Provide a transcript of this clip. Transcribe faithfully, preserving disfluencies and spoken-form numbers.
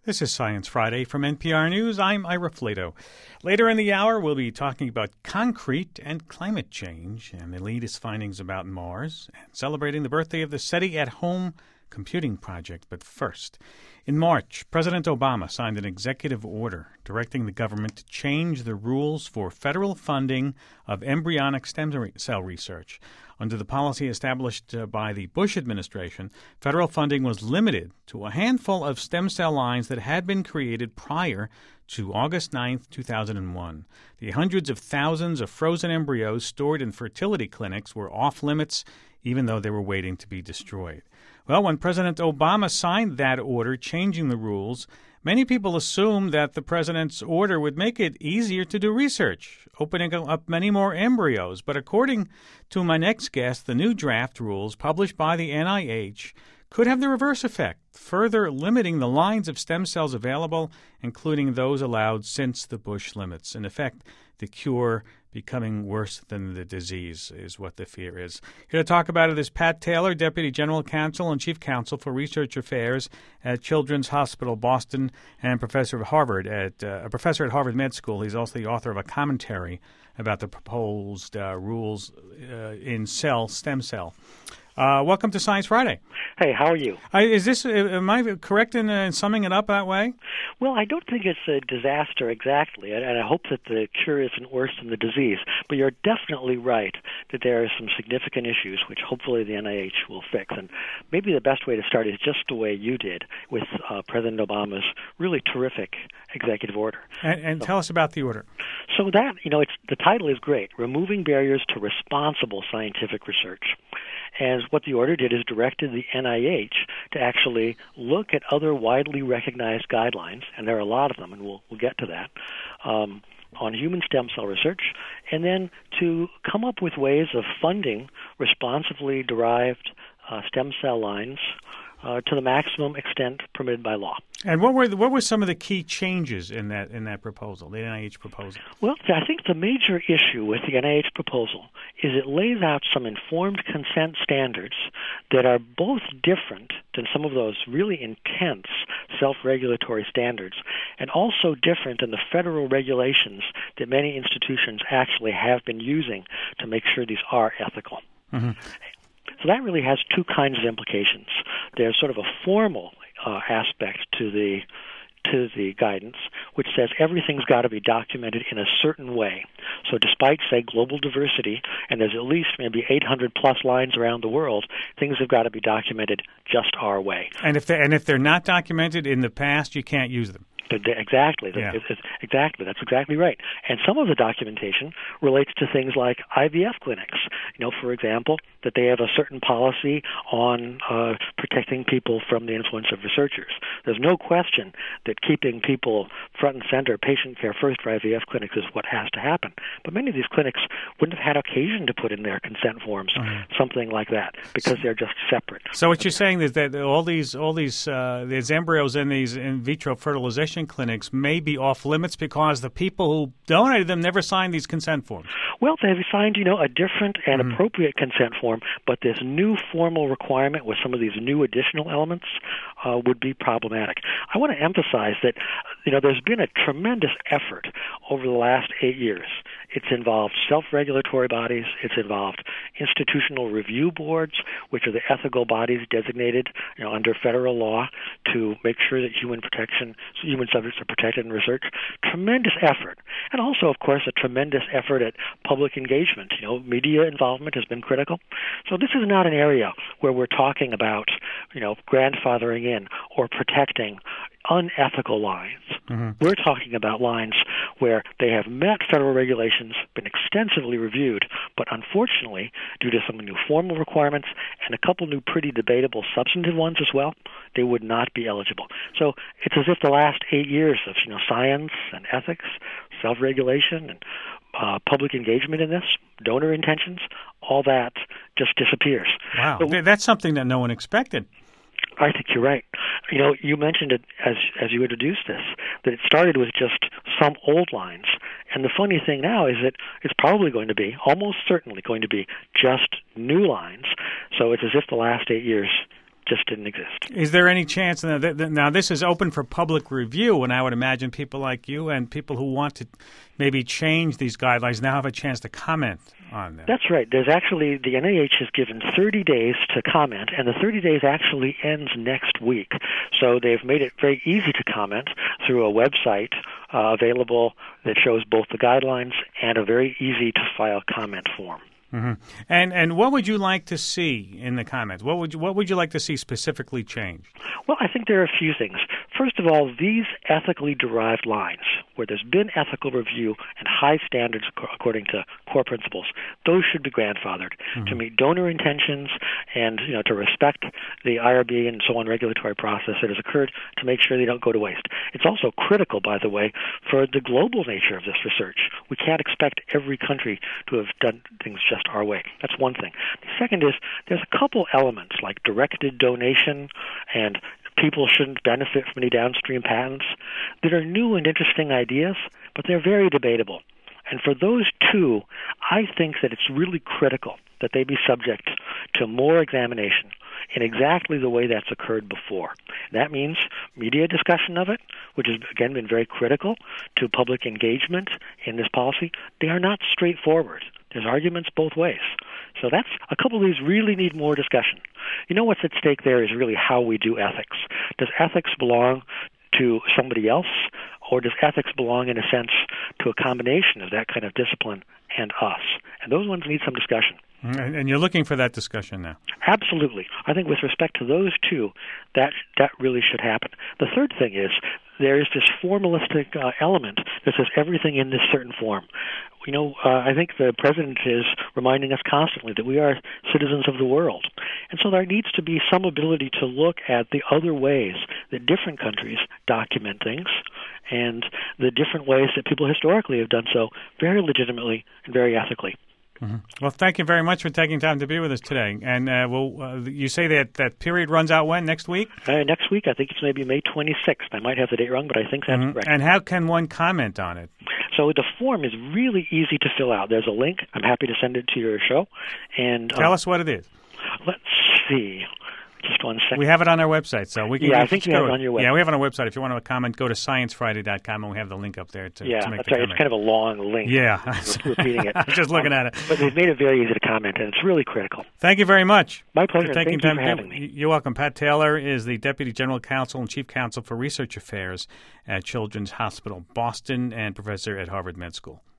This is Science Friday from N P R News. I'm Ira Flato. Later in the hour, we'll be talking about concrete and climate change and the latest findings about Mars and celebrating the birthday of the SETI at Home computing project. But first, in March, President Obama signed an executive order directing the government to change the rules for federal funding of embryonic stem cell research. Under the policy established uh, by the Bush administration, federal funding was limited to a handful of stem cell lines that had been created prior to August ninth, two thousand one. The hundreds of thousands of frozen embryos stored in fertility clinics were off limits, even though they were waiting to be destroyed. Well, when President Obama signed that order changing the rules, many people assumed that the president's order would make it easier to do research, opening up many more embryos. But according to my next guest, the new draft rules published by the N I H could have the reverse effect, further limiting the lines of stem cells available, including those allowed since the Bush limits. In effect, the cure becoming worse than the disease is what the fear is. Here to talk about it is Pat Taylor, Deputy General Counsel and Chief Counsel for Research Affairs at Children's Hospital Boston and professor of Harvard at uh, a professor at Harvard Med School. He's also the author of a commentary about the proposed uh, rules uh, in cell stem cell. Uh, welcome to Science Friday. Hey, how are you? Uh, is this, uh, am I correct in, uh, in summing it up that way? Well, I don't think it's a disaster exactly, and, and I hope that the cure isn't worse than the disease. But you're definitely right that there are some significant issues which hopefully the N I H will fix. And maybe the best way to start is just the way you did with uh, President Obama's really terrific executive order. And, and so, tell us about the order. So that, you know, it's the title is great, Removing Barriers to Responsible Scientific Research. And what the order did is directed the N I H to actually look at other widely recognized guidelines, and there are a lot of them, and we'll, we'll get to that, um, on human stem cell research, and then to come up with ways of funding responsibly derived uh, stem cell lines uh, to the maximum extent permitted by law. And what were the, what were some of the key changes in that in that proposal, the N I H proposal? Well, I think the major issue with the N I H proposal is it lays out some informed consent standards that are both different than some of those really intense self-regulatory standards, and also different than the federal regulations that many institutions actually have been using to make sure these are ethical. Mm-hmm. So that really has two kinds of implications. There's sort of a formal uh, aspect to the to the guidance, which says everything's got to be documented in a certain way. So despite, say, global diversity, and there's at least maybe eight hundred plus lines around the world, things have got to be documented just our way. And if they, and if they're not documented in the past, you can't use them. Exactly. Yeah. It's, it's, exactly. That's exactly right. And some of the documentation relates to things like I V F clinics. You know, for example, that they have a certain policy on uh, protecting people from the influence of researchers. There's no question that keeping people front and center, patient care first for I V F clinics is what has to happen. But many of these clinics wouldn't have had occasion to put in their consent forms mm-hmm. something like that because they're just separate. So what you're saying is that all these all these uh, these embryos in these in vitro fertilization clinics may be off limits because the people who donated them never signed these consent forms. Well, they've signed, you know, a different and mm. appropriate consent form, but this new formal requirement with some of these new additional elements uh, would be problematic. I want to emphasize that, you know, there's been a tremendous effort over the last eight years. It's involved self-regulatory bodies. It's involved institutional review boards, which are the ethical bodies designated, you know, under federal law to make sure that human protection, human subjects are protected in research. Tremendous effort. And also, of course, a tremendous effort at public engagement. You know, media involvement has been critical. So this is not an area where we're talking about, you know, grandfathering in or protecting unethical lines. Mm-hmm. We're talking about lines where they have met federal regulations, been extensively reviewed, but unfortunately, due to some new formal requirements and a couple new pretty debatable substantive ones as well, they would not be eligible. So it's as if the last eight years of, you know, science and ethics, self-regulation, and uh, public engagement in this, donor intentions, all that just disappears. Wow. So, that's something that no one expected. I think you're right. You know, you mentioned it as as you introduced this, that it started with just some old lines. And the funny thing now is that it's probably going to be, almost certainly going to be, just new lines. So it's as if the last eight years just didn't exist. Is there any chance now, that, now this is open for public review, and I would imagine people like you and people who want to maybe change these guidelines now have a chance to comment on them? That's right. There's actually, the N I H has given thirty days to comment, and the thirty days actually ends next week. So they've made it very easy to comment through a website uh, available that shows both the guidelines and a very easy-to-file comment form. Mm-hmm. And and what would you like to see in the comments? What would you, what would you like to see specifically changed? Well, I think there are a few things. First of all, these ethically derived lines, where there's been ethical review and high standards according to core principles, those should be grandfathered mm-hmm. to meet donor intentions and, you know, to respect the I R B and so on regulatory process that has occurred to make sure they don't go to waste. It's also critical, by the way, for the global nature of this research. We can't expect every country to have done things just our way. That's one thing. The second is there's a couple elements like directed donation and people shouldn't benefit from any downstream patents that are new and interesting ideas, but they're very debatable. And for those two, I think that it's really critical that they be subject to more examination in exactly the way that's occurred before. That means media discussion of it, which has, again, been very critical to public engagement in this policy. They are not straightforward. There's arguments both ways. So that's a couple of these really need more discussion. You know what's at stake there is really how we do ethics. Does ethics belong to somebody else, or does ethics belong, in a sense, to a combination of that kind of discipline and us? And those ones need some discussion. And, and you're looking for that discussion now? Absolutely. I think with respect to those two, that that really should happen. The third thing is there is this formalistic uh, element that says everything in this certain form. You know, uh, I think the president is reminding us constantly that we are citizens of the world. And so there needs to be some ability to look at the other ways that different countries document things and the different ways that people historically have done so very legitimately and very ethically. Mm-hmm. Well, thank you very much for taking time to be with us today. And uh, well, uh, you say that that period runs out when? Next week? Uh, next week. I think it's maybe May twenty-sixth. I might have the date wrong, but I think that's mm-hmm. correct. And how can one comment on it? So the form is really easy to fill out. There's a link. I'm happy to send it to your show. And Tell um, us what it is. Let's see. Just one second. We have it on our website, so we can. Yeah, I think you have it on your website. Yeah, we have it on our website. If you want to comment, go to science friday dot com, and we have the link up there to, yeah, to make that's the right. comment. It's kind of a long link. Yeah, repeating it. I'm just looking um, at it. But they've made it very easy to comment, and it's really critical. Thank you very much. My pleasure. For taking Thank time you for having me. You're welcome. Pat Taylor is the Deputy General Counsel and Chief Counsel for Research Affairs at Children's Hospital Boston and professor at Harvard Med School.